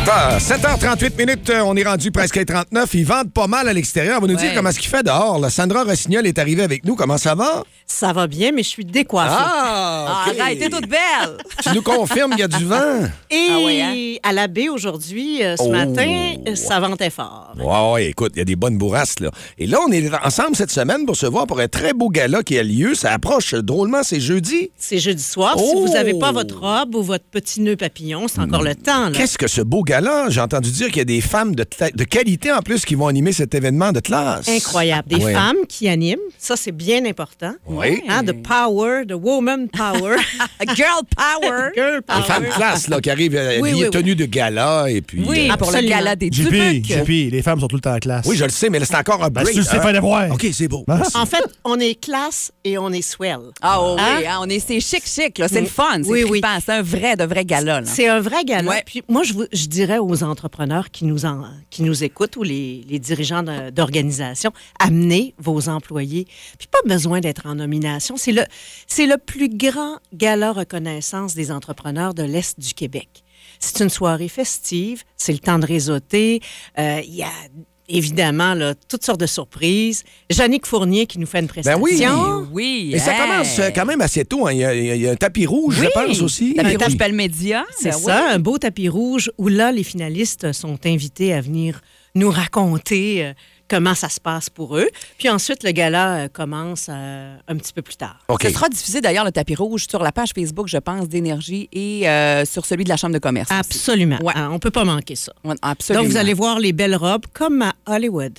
7h38 minutes, on est rendu presque à 39. Ils vendent pas mal à l'extérieur. On va nous dire comment ce qu'il fait dehors. Là. Sandra Rossignol est arrivée avec nous. Comment ça va? Ça va bien, mais je suis décoiffée. Ah, OK. Arrête, t'es toute belle! Tu nous confirmes qu'il y a du vent? Et à la baie aujourd'hui, ce matin, ça ventait fort. Ouais, écoute, il y a des bonnes bourrasques, là. Et là, on est ensemble cette semaine pour se voir pour un très beau gala qui a lieu. Ça approche drôlement, c'est jeudi. C'est jeudi soir. Si vous n'avez pas votre robe ou votre petit nœud papillon, c'est encore le temps. Là. Qu'est-ce que ce beau gala? J'ai entendu dire qu'il y a des femmes de qualité en plus qui vont animer cet événement de classe. Incroyable. Des femmes qui animent. Ça, c'est bien important. Oui. Hein, the power, the woman power. Girl power! Girl power. Des femmes classe là, qui arrivent habillées tenues de gala et puis... Oui, pour le gala des Dubucs. JP, les femmes sont tout le temps en classe. Oui, je le sais, mais là, c'est encore un break. Tu le sais, fallait voir. OK, c'est beau. En fait, on est classe et on est swell. Ah oui, Hein? on est, c'est chic, là. C'est le fun, c'est Oui, trippant. C'est un vrai, de vrai gala, là. C'est un vrai gala. Ouais. Puis moi, je dirais aux entrepreneurs qui nous écoutent ou les dirigeants d'organisations, amenez vos employés. Puis pas besoin d'être en nomination. C'est le plus grand gala reconnaissance des entrepreneurs de l'Est du Québec. C'est une soirée festive, c'est le temps de réseauter. Il y a évidemment là, toutes sortes de surprises. Jannick Fournier qui nous fait une prestation. Ben Oui. Et ça commence quand même assez tôt. Hein. Il y a un tapis rouge, je pense aussi. Tapis rouge Palmédia. C'est ça, un beau tapis rouge où là, les finalistes sont invités à venir nous raconter comment ça se passe pour eux. Puis ensuite, le gala commence un petit peu plus tard. Okay. Ce sera diffusé d'ailleurs, le tapis rouge, sur la page Facebook, je pense, d'Énergie et sur celui de la Chambre de commerce. Absolument. Ouais. On ne peut pas manquer ça. Ouais, absolument. Donc, vous allez voir les belles robes comme à Hollywood.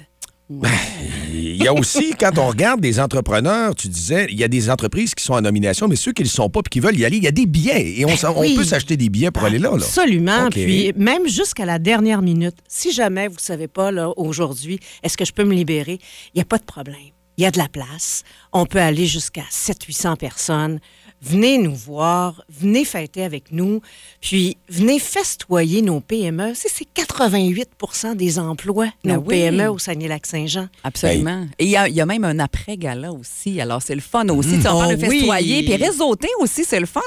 Il y a aussi, quand on regarde des entrepreneurs, tu disais, il y a des entreprises qui sont en nomination, mais ceux qui ne le sont pas et qui veulent y aller, il y a des billets. Et on peut s'acheter des billets pour aller là. Absolument. Okay. Puis même jusqu'à la dernière minute, si jamais vous ne savez pas, là, aujourd'hui, est-ce que je peux me libérer? Il n'y a pas de problème. Il y a de la place. On peut aller jusqu'à 700-800 personnes. Venez nous voir, venez fêter avec nous, puis venez festoyer nos PME. C'est 88 des emplois, nos PME au Saguenay-Lac-Saint-Jean. Absolument. Et il y a même un après-gala aussi. Alors, c'est le fun aussi. On parle de festoyer. Puis réseauter aussi, c'est le fun.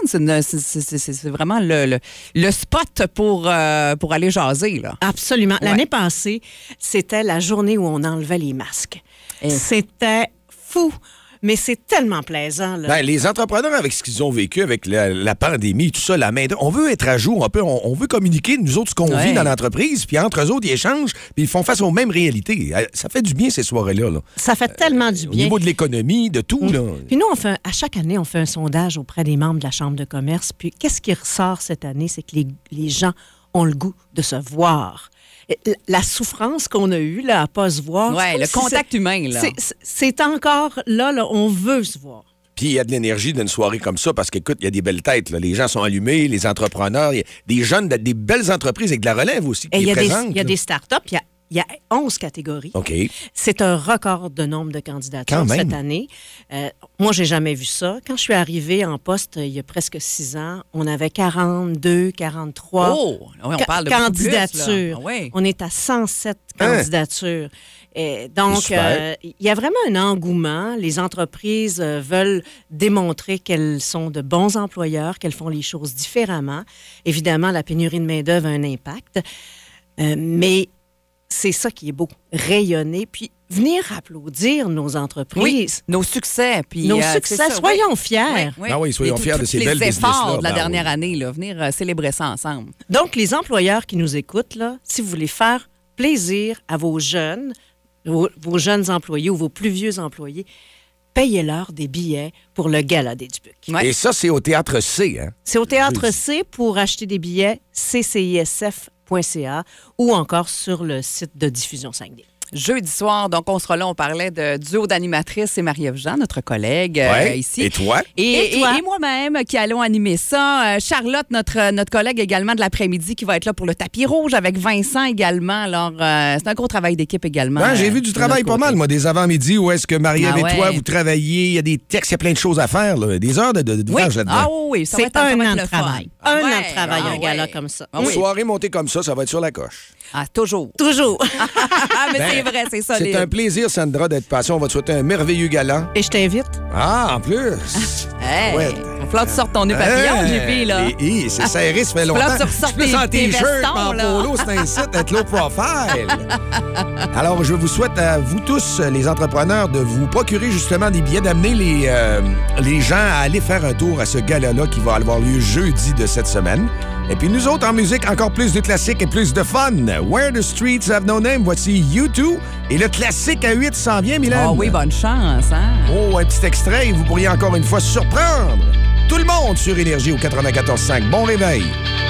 C'est vraiment le spot pour aller jaser, là. Absolument. Ouais. L'année passée, c'était la journée où on enlevait les masques. C'était fou. Mais c'est tellement plaisant. Là. Ben, les entrepreneurs, avec ce qu'ils ont vécu, avec la pandémie, tout ça, la main on veut être à jour, on veut communiquer, nous autres, ce qu'on vit dans l'entreprise, puis entre eux autres, ils échangent, puis ils font face aux mêmes réalités. Ça fait du bien, ces soirées-là. Là. Ça fait tellement du bien. Au niveau de l'économie, de tout. Là. Puis nous, à chaque année, on fait un sondage auprès des membres de la Chambre de commerce. Puis qu'est-ce qui ressort cette année? C'est que les gens ont le goût de se voir. La souffrance qu'on a eue là, à ne pas se voir. Oui, le contact humain. Là. C'est encore là, on veut se voir. Puis il y a de l'énergie d'une soirée comme ça parce qu'écoute, il y a des belles têtes. Là. Les gens sont allumés, les entrepreneurs, il y a des jeunes, des belles entreprises avec de la relève aussi qui présentent. Il y a des startups, il y a 11 catégories. OK. C'est un record de nombre de candidatures cette année. Moi, j'ai jamais vu ça. Quand je suis arrivée en poste il y a presque 6 ans, on avait 42, 43 on parle de candidatures. Plus, là. On est à 107 candidatures. Et donc, il y a vraiment un engouement. Les entreprises veulent démontrer qu'elles sont de bons employeurs, qu'elles font les choses différemment. Évidemment, la pénurie de main-d'œuvre a un impact. Mais c'est ça qui est beau, rayonner, puis venir applaudir nos entreprises. Oui, nos succès. Puis, nos succès, soyons fiers. Ah oui, soyons fiers de ces belles business-là. Les efforts de la dernière année, là, venir célébrer ça ensemble. Donc, les employeurs qui nous écoutent, là, si vous voulez faire plaisir à vos jeunes employés ou vos plus vieux employés, payez-leur des billets pour le gala des Dubucs. Ouais. Et ça, c'est au Théâtre C. Hein? C'est au Théâtre C. Pour acheter des billets, ccisf.ca ou encore sur le site de Diffusion Saguenay. Jeudi soir, donc on sera là, on parlait de duo d'animatrices, c'est Marie-Ève Jean, notre collègue ici. Et toi? Et moi-même qui allons animer ça. Charlotte, notre collègue également de l'après-midi qui va être là pour le tapis rouge avec Vincent également. Alors, c'est un gros travail d'équipe également. Ben, j'ai vu du travail pas mal, moi, des avant-midi où est-ce que Marie-Ève et toi, vous travaillez, il y a des textes, il y a plein de choses à faire, là, des heures d'ouvrage là-dedans. Ah oui, ça va être un an de travail. Un an de travail, un gala comme ça. Une soirée montée comme ça va être sur la coche. Ah, toujours. Toujours. Mais c'est vrai, c'est ça. C'est un plaisir, Sandra, d'être passée. On va te souhaiter un merveilleux gala. Et je t'invite. Ah, en plus. Hey, Ouais. il va falloir que tu sortes ton nœud papillon, JP, là. C'est serré, ça fait longtemps. Là, tu ressortes Je suis en tes T-shirt, vestons, en là. polo, c'est un site, être low profile. Alors, je vous souhaite à vous tous, les entrepreneurs, de vous procurer justement des billets, d'amener les gens à aller faire un tour à ce gala-là qui va avoir lieu jeudi de cette semaine. Et puis nous autres, en musique, encore plus de classiques et plus de fun. Where the Streets Have No Name, voici U2. Et le classique à 8 s'en vient, Mylène. Ah oui, bonne chance, hein? Oh, un petit extrait et vous pourriez encore une fois surprendre tout le monde sur Énergie au 94.5. Bon réveil.